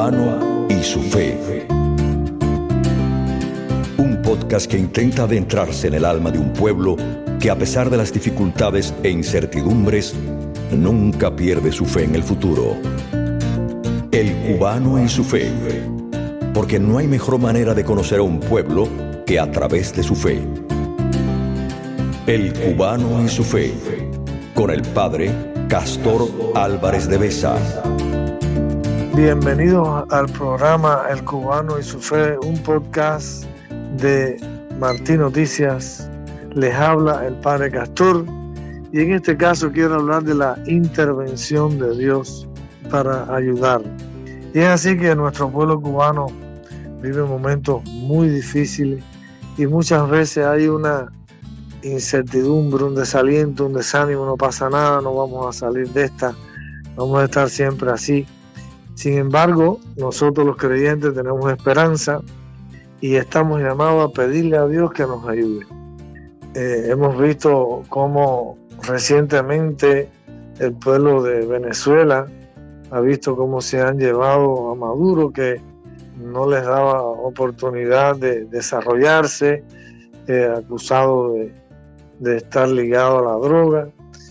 cubano y su fe. Un podcast que intenta adentrarse en el alma de un pueblo que, a pesar de las dificultades e incertidumbres, nunca pierde su fe en el futuro. El cubano y su fe. Porque no hay mejor manera de conocer a un pueblo que a través de su fe. El cubano y su fe. Con el padre Castor Álvarez de Besa. Bienvenidos al programa El Cubano y su Fe, un podcast de Martín Noticias. Les habla el padre Castor y en este caso quiero hablar de la intervención de Dios para ayudar. Y es así que nuestro pueblo cubano vive momentos muy difíciles y muchas veces hay una incertidumbre, un desaliento, un desánimo, no pasa nada, no vamos a salir de esta, vamos a estar siempre así. Sin embargo, nosotros los creyentes tenemos esperanza y estamos llamados a pedirle a Dios que nos ayude. Hemos visto cómo recientemente el pueblo de Venezuela ha visto cómo se han llevado a Maduro, que no les daba oportunidad de desarrollarse, acusado de estar ligado a la droga.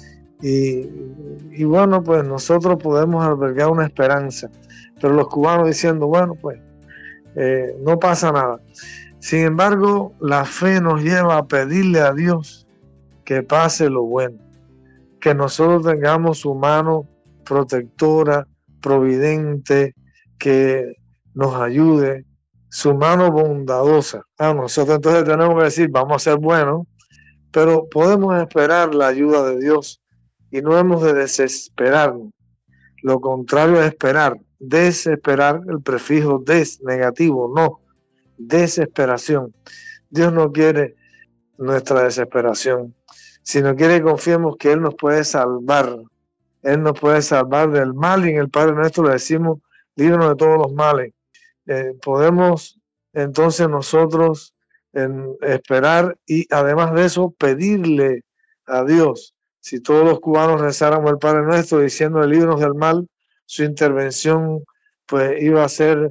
Y bueno, pues nosotros podemos albergar una esperanza, pero los cubanos diciendo, bueno, pues no pasa nada. Sin embargo, la fe nos lleva a pedirle a Dios que pase lo bueno, que nosotros tengamos su mano protectora, providente, que nos ayude, su mano bondadosa. Nosotros entonces tenemos que decir, vamos a ser buenos, pero podemos esperar la ayuda de Dios. Y no hemos de desesperarnos. Lo contrario es esperar. Desesperar, el prefijo des, negativo, no. Desesperación. Dios no quiere nuestra desesperación, sino quiere que confiemos que Él nos puede salvar. Él nos puede salvar del mal y en el Padre Nuestro le decimos, líbranos de todos los males. Podemos entonces nosotros esperar y además de eso pedirle a Dios. Si todos los cubanos rezáramos el Padre Nuestro diciendo líbranos del mal, su intervención pues iba a ser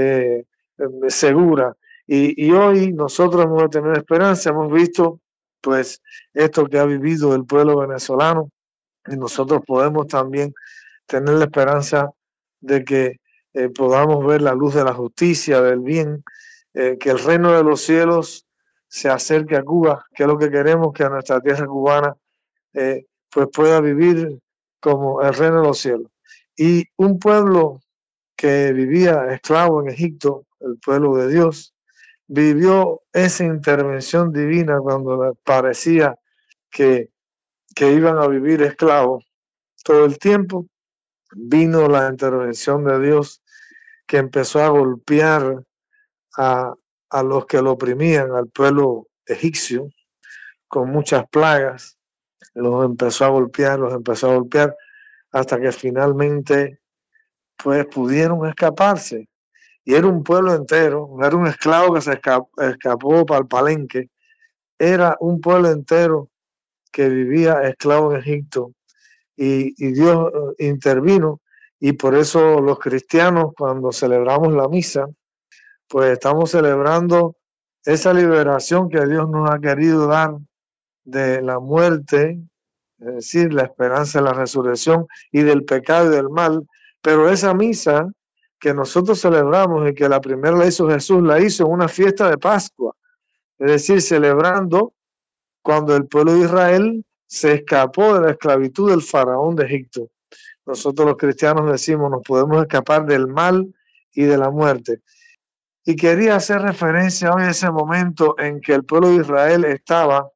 segura. Y hoy nosotros hemos de tener esperanza. Hemos visto pues esto que ha vivido el pueblo venezolano y nosotros podemos también tener la esperanza de que podamos ver la luz de la justicia, del bien, que el reino de los cielos se acerque a Cuba, que es lo que queremos, que a nuestra tierra cubana pues pueda vivir como el reino de los cielos. Y un pueblo que vivía esclavo en Egipto, el pueblo de Dios, vivió esa intervención divina cuando parecía que iban a vivir esclavos. Todo el tiempo vino la intervención de Dios que empezó a golpear a los que lo oprimían, al pueblo egipcio, con muchas plagas. Los empezó a golpear, hasta que finalmente pues pudieron escaparse. Y era un pueblo entero, no era un esclavo que se escapó para el palenque, era un pueblo entero que vivía esclavo en Egipto. Y Dios intervino, y por eso los cristianos, cuando celebramos la misa, pues estamos celebrando esa liberación que Dios nos ha querido dar de la muerte, es decir, la esperanza de la resurrección y del pecado y del mal. Pero esa misa que nosotros celebramos y que la primera la hizo Jesús, la hizo en una fiesta de Pascua, es decir, celebrando cuando el pueblo de Israel se escapó de la esclavitud del faraón de Egipto. Nosotros los cristianos decimos, nos podemos escapar del mal y de la muerte. Y quería hacer referencia hoy a ese momento en que el pueblo de Israel estaba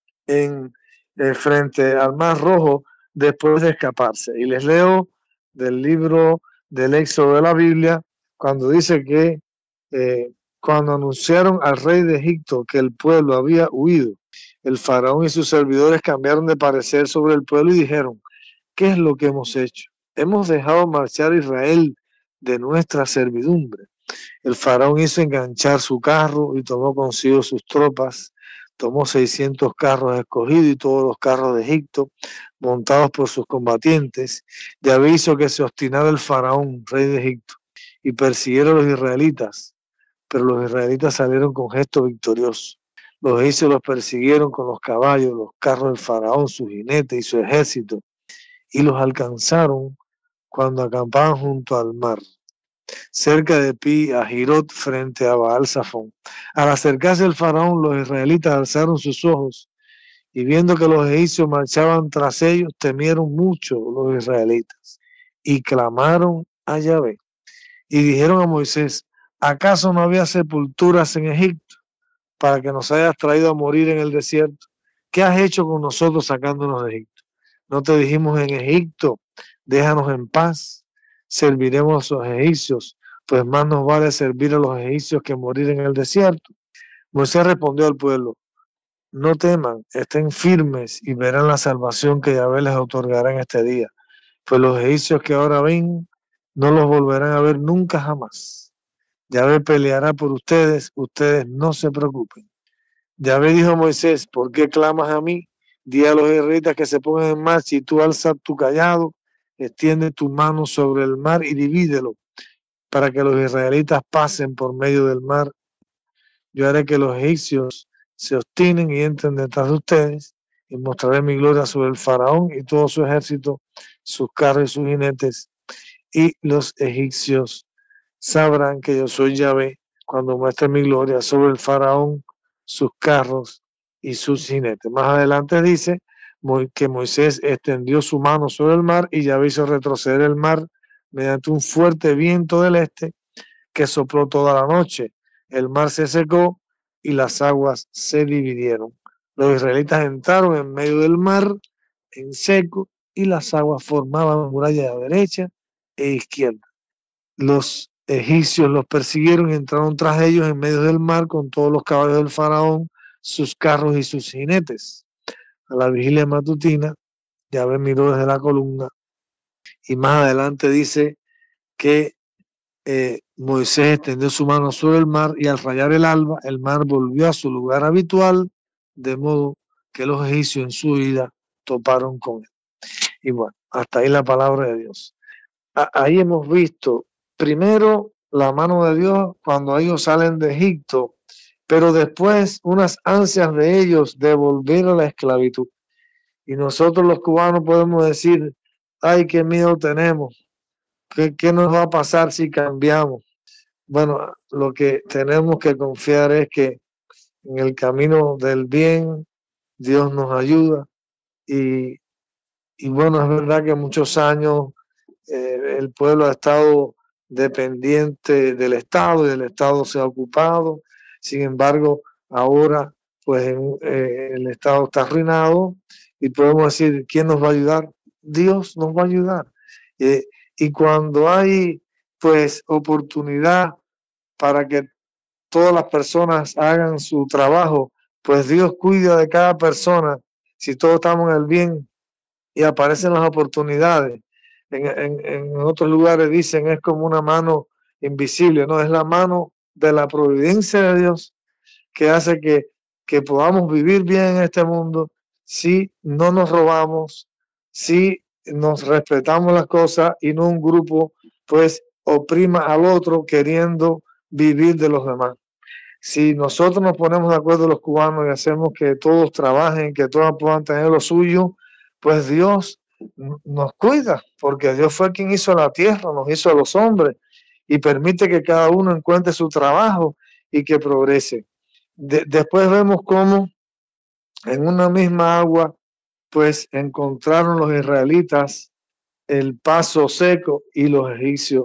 frente al Mar Rojo después de escaparse. Y les leo del libro del Éxodo de la Biblia, cuando dice que cuando anunciaron al rey de Egipto que el pueblo había huido, el faraón y sus servidores cambiaron de parecer sobre el pueblo y dijeron, ¿qué es lo que hemos hecho? Hemos dejado marchar a Israel de nuestra servidumbre. El faraón hizo enganchar su carro y tomó consigo sus tropas. Tomó 600 carros escogidos y todos los carros de Egipto, montados por sus combatientes, de aviso que se obstinaba el faraón, rey de Egipto. y persiguieron a los israelitas, pero los israelitas salieron con gesto victorioso. Los egipcios los persiguieron con los caballos, los carros del faraón, sus jinetes y su ejército, y los alcanzaron cuando acampaban junto al mar, cerca de Pi Hahirot, frente a Baal Zafón. Al acercarse el faraón, los israelitas alzaron sus ojos y viendo que los egipcios marchaban tras ellos, temieron mucho los israelitas y clamaron a Yahvé y dijeron a Moisés: ¿acaso no había sepulturas en Egipto para que nos hayas traído a morir en el desierto? ¿Qué has hecho con nosotros sacándonos de Egipto? ¿No te dijimos en Egipto, déjanos en paz, serviremos a los egipcios, pues más nos vale servir a los egipcios que morir en el desierto? Moisés respondió al pueblo: no teman, estén firmes y verán la salvación que Yahvé les otorgará en este día, pues los egipcios que ahora ven no los volverán a ver nunca jamás. Yahvé peleará por ustedes, ustedes no se preocupen. Yahvé dijo a Moisés: ¿por qué clamas a mí? Di a los israelitas que se pongan en marcha y tú alza tu cayado, extiende tu mano sobre el mar y divídelo, para que los israelitas pasen por medio del mar. Yo haré que los egipcios se obstinen y entren detrás de ustedes, y mostraré mi gloria sobre el faraón y todo su ejército, sus carros y sus jinetes, y los egipcios sabrán que yo soy Yahvé cuando muestre mi gloria sobre el faraón, sus carros y sus jinetes. Más adelante dice que Moisés extendió su mano sobre el mar y Yahvé hizo retroceder el mar mediante un fuerte viento del este que sopló toda la noche. El mar se secó y las aguas se dividieron. Los israelitas entraron en medio del mar en seco y las aguas formaban muralla de derecha e izquierda. Los egipcios los persiguieron y entraron tras ellos en medio del mar con todos los caballos del faraón, sus carros y sus jinetes. A la vigilia matutina, Yahvé miró desde la columna y más adelante dice que Moisés extendió su mano sobre el mar y al rayar el alba, el mar volvió a su lugar habitual, de modo que los egipcios en su huida toparon con él. Y bueno, hasta ahí la palabra de Dios. Ahí hemos visto primero la mano de Dios cuando ellos salen de Egipto, pero después unas ansias de ellos de volver a la esclavitud. Y nosotros los cubanos podemos decir: ay, qué miedo tenemos, ¿qué nos va a pasar si cambiamos? Bueno, lo que tenemos que confiar es que en el camino del bien Dios nos ayuda y bueno, es verdad que muchos años el pueblo ha estado dependiente del Estado y el Estado se ha ocupado. Sin embargo, ahora pues el Estado está arruinado y podemos decir: ¿quién nos va a ayudar? Dios nos va a ayudar. Y cuando hay pues oportunidad para que todas las personas hagan su trabajo, pues Dios cuida de cada persona. Si todos estamos en el bien y aparecen las oportunidades, en otros lugares dicen es como una mano invisible, no, es la mano de la providencia de Dios que hace que podamos vivir bien en este mundo si no nos robamos, si nos respetamos las cosas y no un grupo pues oprima al otro queriendo vivir de los demás. Si nosotros nos ponemos de acuerdo los cubanos y hacemos que todos trabajen, que todos puedan tener lo suyo, pues Dios nos cuida, porque Dios fue quien hizo la tierra, nos hizo a los hombres y permite que cada uno encuentre su trabajo y que progrese. Después vemos cómo en una misma agua pues encontraron los israelitas el paso seco y los egipcios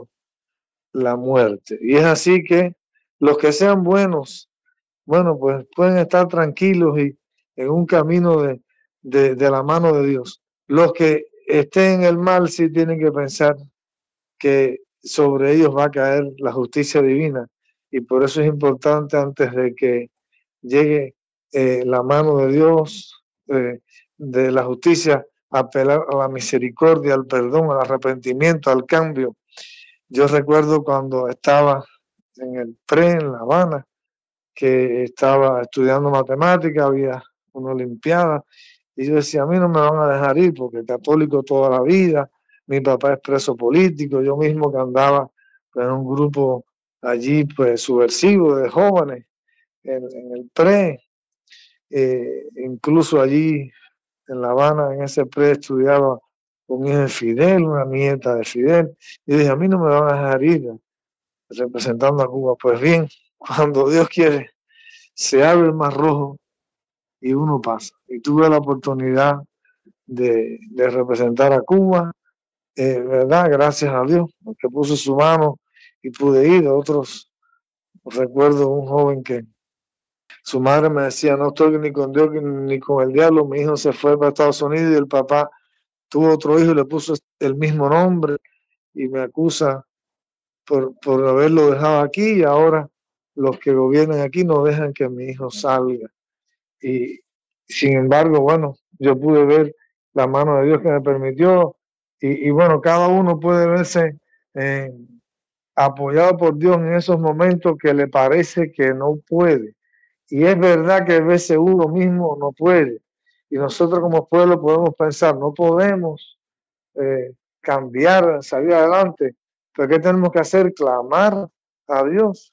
la muerte. Y es así que los que sean buenos, bueno, pues pueden estar tranquilos y en un camino de la mano de Dios. Los que estén en el mal sí tienen que pensar que sobre ellos va a caer la justicia divina. Y por eso es importante, antes de que llegue la mano de Dios, de la justicia, apelar a la misericordia, al perdón, al arrepentimiento, al cambio. Yo recuerdo cuando estaba en el PRE en La Habana, que estaba estudiando matemáticas, había una olimpiada, y yo decía: a mí no me van a dejar ir porque católico toda la vida, mi papá es preso político, yo mismo que andaba Era un grupo allí pues subversivo de jóvenes en el PRE. Incluso allí en La Habana, en ese PRE, estudiaba un hijo de Fidel, una nieta de Fidel. Y dije, a mí no me van a dejar ir representando a Cuba. Pues bien, cuando Dios quiere, se abre el Mar Rojo y uno pasa. Y tuve la oportunidad de representar a Cuba, ¿verdad? Gracias a Dios, que puso su mano y pude ir. Otros, recuerdo un joven que su madre me decía, no estoy ni con Dios ni con el diablo. Mi hijo se fue para Estados Unidos y el papá tuvo otro hijo y le puso el mismo nombre y me acusa por haberlo dejado aquí, y ahora los que gobiernan aquí no dejan que mi hijo salga. Y sin embargo, bueno, yo pude ver la mano de Dios que me permitió, y bueno, cada uno puede verse apoyado por Dios en esos momentos que le parece que no puede. Y es verdad que a veces uno mismo no puede. Y nosotros como pueblo podemos pensar, no podemos cambiar, salir adelante. Pero ¿qué tenemos que hacer? Clamar a Dios,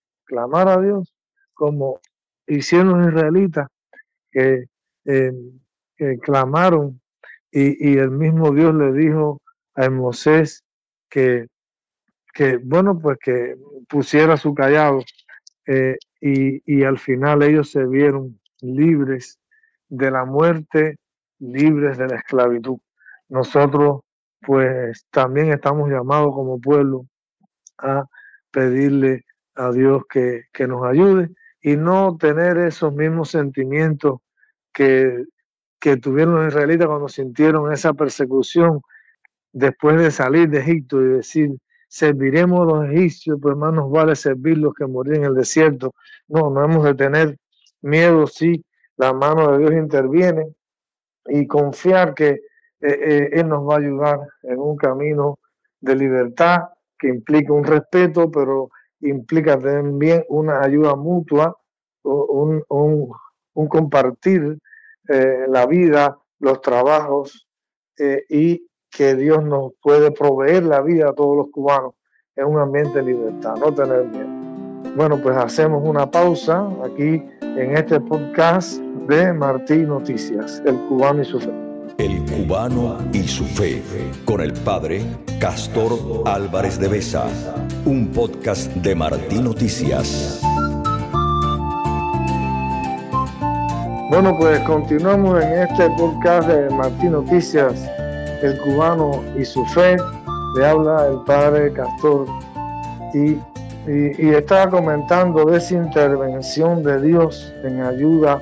como hicieron los israelitas, que clamaron, y el mismo Dios le dijo a Moisés que bueno, pues que pusiera su callado, y al final ellos se vieron libres de la muerte, libres de la esclavitud. Nosotros pues también estamos llamados como pueblo a pedirle a Dios que nos ayude y no tener esos mismos sentimientos que tuvieron los israelitas cuando sintieron esa persecución después de salir de Egipto y decir, serviremos a los egipcios, pues más nos vale servirlos que morir en el desierto. No hemos de tener miedo si la mano de Dios interviene, y confiar que Él nos va a ayudar en un camino de libertad que implica un respeto, pero implica también una ayuda mutua, un compartir la vida, los trabajos, y que Dios nos puede proveer la vida a todos los cubanos en un ambiente de libertad, no tener miedo. Bueno, pues hacemos una pausa aquí en este podcast de Martín Noticias, El Cubano y su Fe. El Cubano y su Fe, con el padre Castor Álvarez de Besa, un podcast de Martín Noticias. Bueno, pues continuamos en este podcast de Martín Noticias, El Cubano y su Fe. Le habla el padre Castor, y estaba comentando de esa intervención de Dios en ayuda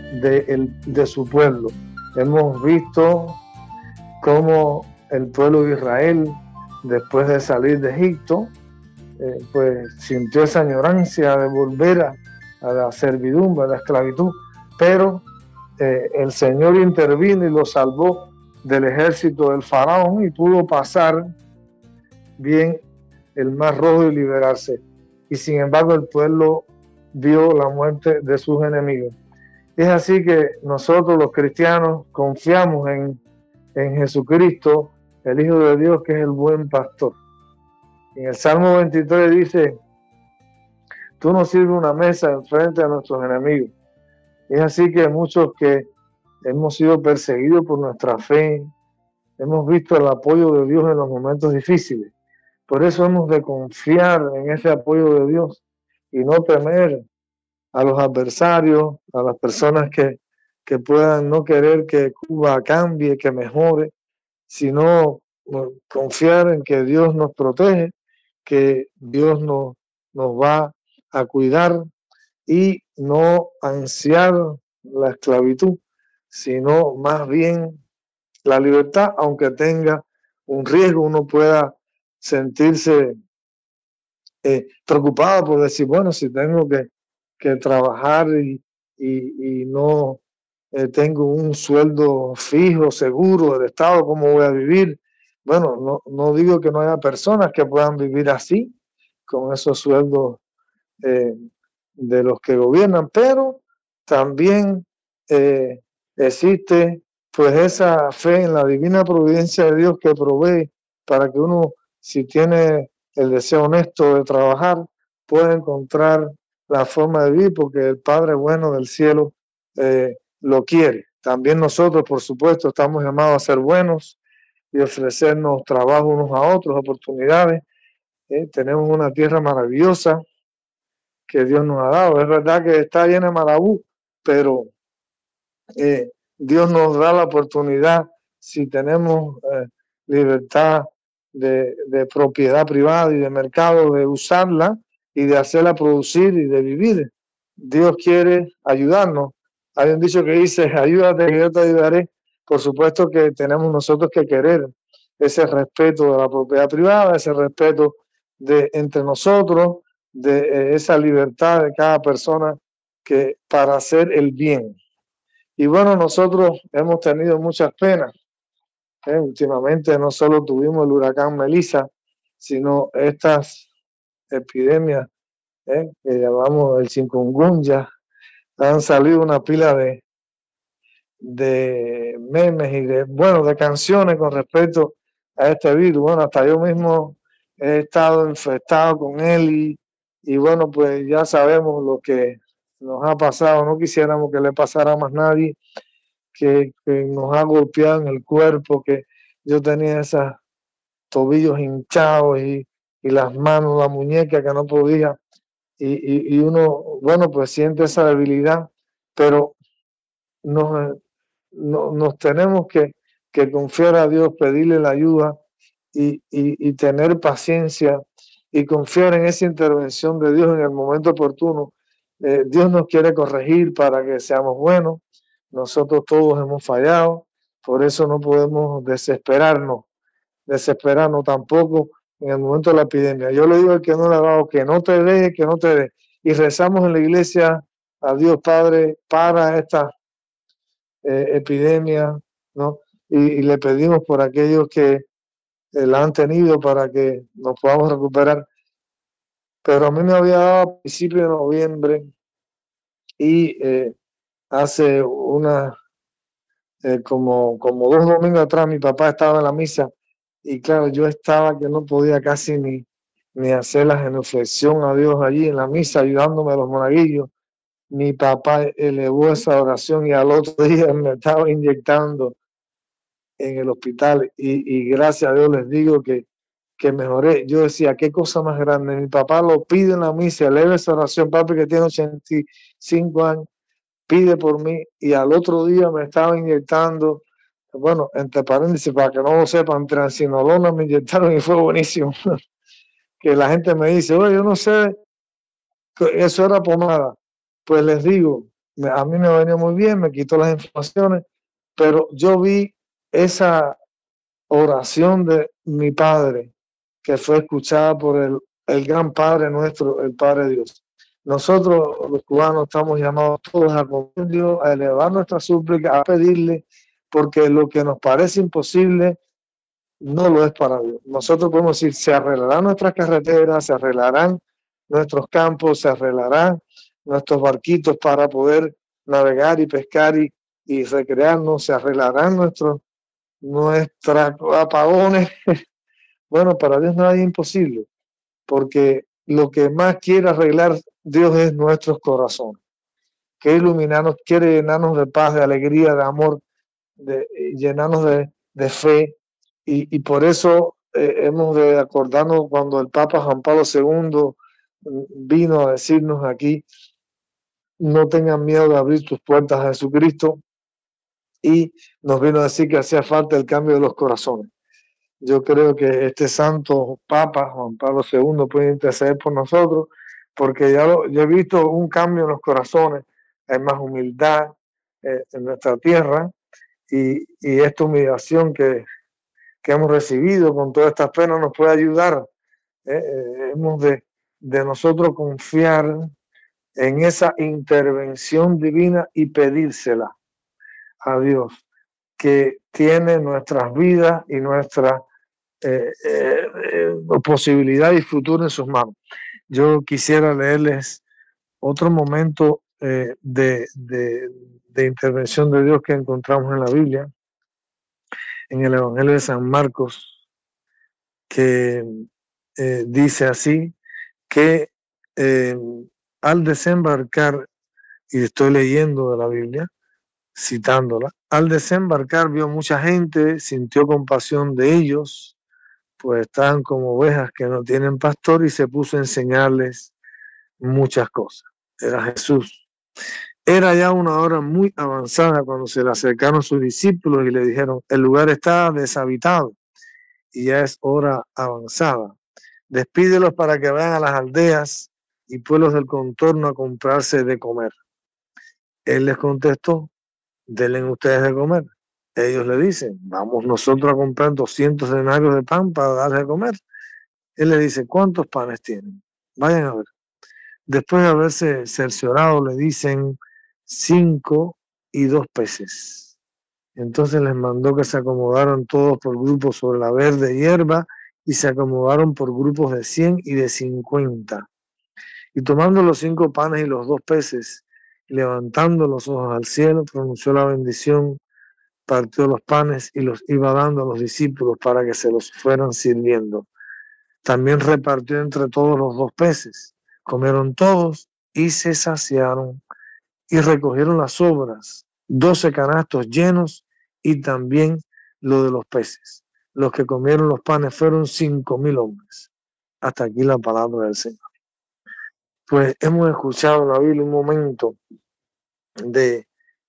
de su pueblo. Hemos visto cómo el pueblo de Israel, después de salir de Egipto, pues sintió esa añorancia de volver a la servidumbre, a la esclavitud, pero el Señor intervino y lo salvó del ejército del faraón y pudo pasar bien el Mar Rojo y liberarse. Y sin embargo el pueblo vio la muerte de sus enemigos. Es así que nosotros los cristianos confiamos en Jesucristo, el Hijo de Dios, que es el buen pastor. En el Salmo 23 dice, tú nos sirves una mesa enfrente de nuestros enemigos. Es así que muchos que hemos sido perseguidos por nuestra fe, hemos visto el apoyo de Dios en los momentos difíciles. Por eso hemos de confiar en ese apoyo de Dios y no temer a los adversarios, a las personas que puedan no querer que Cuba cambie, que mejore, sino confiar en que Dios nos protege, que Dios nos va a cuidar, y no ansiar la esclavitud, sino más bien la libertad, aunque tenga un riesgo. Uno pueda sentirse preocupado por decir, bueno, si tengo que trabajar y no tengo un sueldo fijo, seguro del Estado, ¿cómo voy a vivir? Bueno, no digo que no haya personas que puedan vivir así, con esos sueldos de los que gobiernan, pero también existe pues esa fe en la divina providencia de Dios que provee para que uno, si tiene el deseo honesto de trabajar, puede encontrar la forma de vivir, porque el Padre bueno del cielo lo quiere. También nosotros, por supuesto, estamos llamados a ser buenos y ofrecernos trabajo unos a otros, oportunidades. Tenemos una tierra maravillosa que Dios nos ha dado. Es verdad que está llena de marabú, pero Dios nos da la oportunidad, si tenemos libertad de propiedad privada y de mercado, de usarla y de hacerla producir y de vivir. Dios quiere ayudarnos. Hay un dicho que dice, ayúdate que yo te ayudaré. Por supuesto que tenemos nosotros que querer ese respeto de la propiedad privada, ese respeto entre nosotros, de esa libertad de cada persona que para hacer el bien. Y bueno, nosotros hemos tenido muchas penas. Últimamente no solo tuvimos el huracán Melissa, sino estas epidemias que llamamos el chikungunya. Han salido una pila de memes y de canciones con respecto a este virus. Bueno, hasta yo mismo he estado infectado con él y bueno, pues ya sabemos lo que nos ha pasado. No quisiéramos que le pasara a más nadie, que nos ha golpeado en el cuerpo, que yo tenía esos tobillos hinchados y las manos, la muñeca que no podía. Y uno, bueno, pues siente esa debilidad, pero nos tenemos que confiar a Dios, pedirle la ayuda y tener paciencia y confiar en esa intervención de Dios en el momento oportuno. Dios nos quiere corregir para que seamos buenos. Nosotros todos hemos fallado, por eso no podemos desesperarnos tampoco en el momento de la epidemia. Yo le digo al que no le ha dado que no te dé, que no te dé. Y rezamos en la iglesia a Dios Padre para esta epidemia, ¿no? Y le pedimos por aquellos que la han tenido para que nos podamos recuperar. Pero a mí me había dado a principios de noviembre y hace como 2 domingos atrás mi papá estaba en la misa y claro, yo estaba que no podía casi ni hacer la genuflexión a Dios allí en la misa, ayudándome a los monaguillos. Mi papá elevó esa oración y al otro día me estaba inyectando en el hospital y gracias a Dios les digo que mejoré. Yo decía, qué cosa más grande. Mi papá lo pide en la misa, eleva esa oración, papi que tiene 85 años, pide por mí y al otro día me estaba inyectando, bueno, entre paréntesis, para que no lo sepan, transinolona me inyectaron y fue buenísimo. Que la gente me dice, oye, yo no sé, eso era pomada. Pues les digo, a mí me venía muy bien, me quitó las inflamaciones, pero yo vi esa oración de mi padre, que fue escuchada por el gran Padre nuestro, el Padre Dios. Nosotros, los cubanos, estamos llamados todos a confiar en Dios, a elevar nuestra súplica, a pedirle, porque lo que nos parece imposible no lo es para Dios. Nosotros podemos decir, se arreglarán nuestras carreteras, se arreglarán nuestros campos, se arreglarán nuestros barquitos para poder navegar y pescar y recrearnos, se arreglarán nuestros apagones. Bueno, para Dios nada es imposible, porque lo que más quiere arreglar Dios es nuestros corazones. Quiere iluminarnos, quiere llenarnos de paz, de alegría, de amor, llenarnos de fe. Y por eso hemos de acordarnos cuando el Papa Juan Pablo II vino a decirnos aquí, no tengan miedo de abrir tus puertas a Jesucristo, y nos vino a decir que hacía falta el cambio de los corazones. Yo creo que este santo Papa, Juan Pablo II, puede interceder por nosotros, porque yo he visto un cambio en los corazones, hay más humildad en nuestra tierra, y esta humillación que hemos recibido con todas estas penas nos puede ayudar. Hemos de nosotros confiar en esa intervención divina y pedírsela a Dios, que tiene nuestras vidas y nuestra posibilidad y futuro en sus manos. Yo quisiera leerles otro momento de intervención de Dios que encontramos en la Biblia, en el Evangelio de San Marcos, que dice así, que al desembarcar, y estoy leyendo de la Biblia, citándola, al desembarcar vio mucha gente, sintió compasión de ellos, pues estaban como ovejas que no tienen pastor, y se puso a enseñarles muchas cosas. Era Jesús. Era ya una hora muy avanzada cuando se le acercaron sus discípulos y le dijeron: el lugar está deshabitado y ya es hora avanzada. Despídelos para que vayan a las aldeas y pueblos del contorno a comprarse de comer. Él les contestó: denle ustedes de comer. Ellos le dicen: vamos nosotros a comprar 200 denarios de pan para darles de comer. Él le dice: ¿cuántos panes tienen? Vayan a ver. Después de haberse cerciorado, le dicen: 5 y 2 peces. Entonces les mandó que se acomodaran todos por grupos sobre la verde hierba, y se acomodaron por grupos de 100 y de 50. Y tomando los 5 panes y los 2 peces, levantando los ojos al cielo, pronunció la bendición, partió los panes y los iba dando a los discípulos para que se los fueran sirviendo. También repartió entre todos los 2 peces. Comieron todos y se saciaron, y recogieron las sobras, 12 canastos llenos, y también lo de los peces. Los que comieron los panes fueron 5,000 hombres. Hasta aquí la palabra del Señor. Pues hemos escuchado en la Biblia un momento de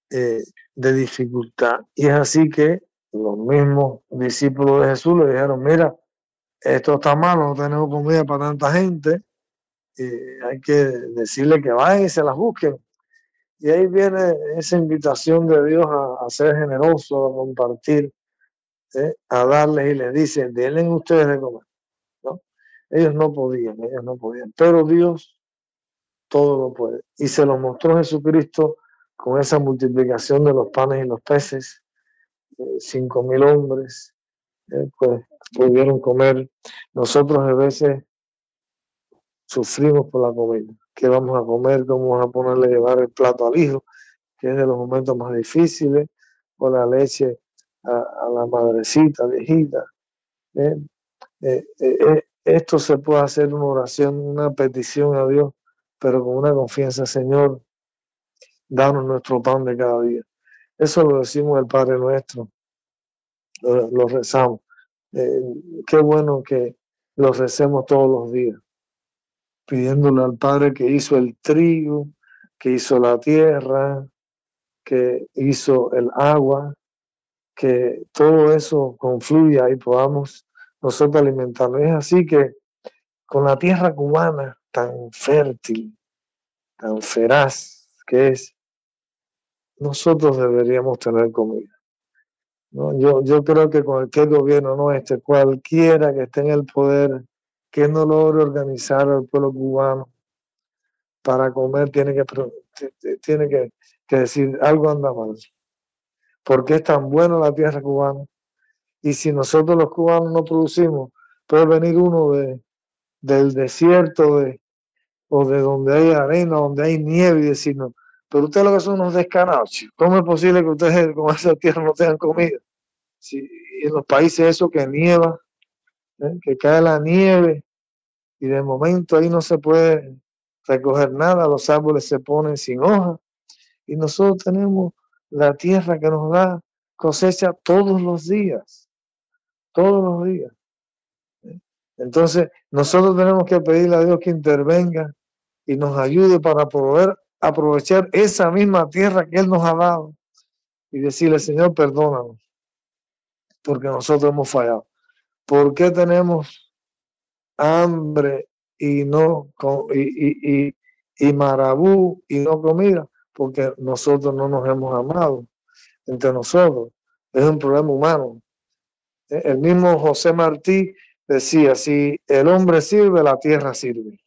dificultad, y es así que los mismos discípulos de Jesús le dijeron: mira, esto está malo, no tenemos comida para tanta gente, hay que decirle que vayan y se las busquen. Y ahí viene esa invitación de Dios a ser generoso, a compartir, a darles, y les dice: denle ustedes de comer, ¿no? Ellos no podían, pero Dios todo lo puede. Y se lo mostró Jesucristo con esa multiplicación de los panes y los peces. 5,000 hombres pues pudieron comer. Nosotros a veces sufrimos por la comida. ¿Qué vamos a comer? ¿Cómo vamos a ponerle a llevar el plato al hijo? Que es de los momentos más difíciles. O la leche a la madrecita, viejita. Esto se puede hacer una oración, una petición a Dios, pero con una confianza: Señor, danos nuestro pan de cada día. Eso lo decimos el Padre Nuestro, lo rezamos. Qué bueno que lo recemos todos los días, pidiéndole al Padre que hizo el trigo, que hizo la tierra, que hizo el agua, que todo eso confluya y podamos nosotros alimentarnos. Es así que con la tierra cubana tan fértil, tan feraz que es, nosotros deberíamos tener comida, ¿no? Yo creo que cualquier gobierno, no cualquiera que esté en el poder, que no logre organizar al pueblo cubano para comer, tiene que decir: algo anda mal, porque es tan buena la tierra cubana. Y si nosotros los cubanos no producimos, puede venir uno del desierto o de donde hay arena, donde hay nieve, y decirnos: pero ustedes lo que son unos descarados, chicos. ¿Cómo es posible que ustedes con esa tierra no tengan comida? Si en los países eso que nieva, que cae la nieve, y de momento ahí no se puede recoger nada, los árboles se ponen sin hojas, y nosotros tenemos la tierra que nos da cosecha todos los días. Entonces nosotros tenemos que pedirle a Dios que intervenga y nos ayude para poder aprovechar esa misma tierra que Él nos ha dado, y decirle: Señor, perdónanos, porque nosotros hemos fallado. ¿Por qué tenemos hambre y marabú y no comida? Porque nosotros no nos hemos amado entre nosotros. Es un problema humano. El mismo José Martí decía: si el hombre sirve, la tierra sirve.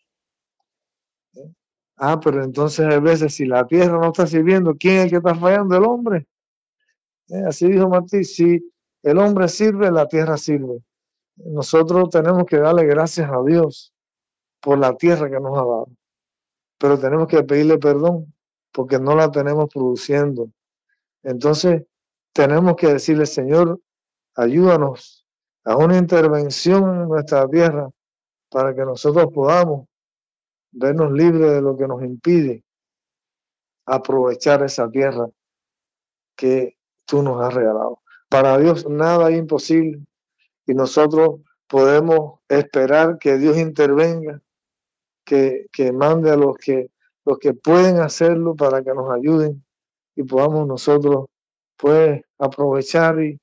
Pero entonces a veces, si la tierra no está sirviendo, ¿quién es el que está fallando? El hombre. Así dijo Martí: si el hombre sirve, la tierra sirve. Nosotros tenemos que darle gracias a Dios por la tierra que nos ha dado, pero tenemos que pedirle perdón porque no la tenemos produciendo. Entonces tenemos que decirle: Señor, ayúdanos a una intervención en nuestra tierra para que nosotros podamos vernos libres de lo que nos impide aprovechar esa tierra que tú nos has regalado. Para Dios nada es imposible y nosotros podemos esperar que Dios intervenga, que mande a los que pueden hacerlo para que nos ayuden y podamos nosotros pues aprovechar y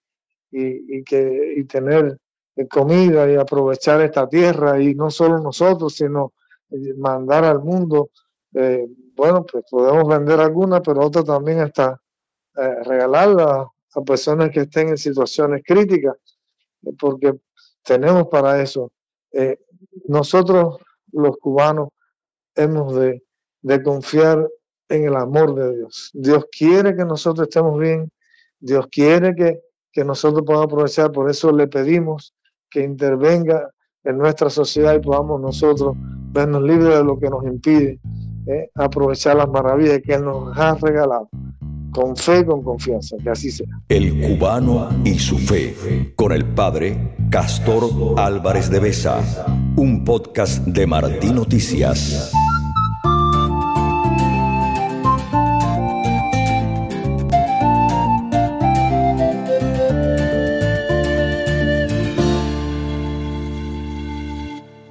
tener comida y aprovechar esta tierra, y no solo nosotros, sino mandar al mundo. Bueno, pues podemos vender algunas, pero otras también hasta regalarlas a personas que estén en situaciones críticas, porque tenemos para eso. Nosotros los cubanos hemos de confiar en el amor de Dios. Dios quiere que nosotros estemos bien, Dios quiere que nosotros podamos aprovechar, por eso le pedimos que intervenga en nuestra sociedad y podamos nosotros vernos libres de lo que nos impide aprovechar las maravillas que Él nos ha regalado. Con fe, con confianza, que así sea. El cubano y su fe, con el padre Castor Álvarez de Besa, un podcast de Martí Noticias.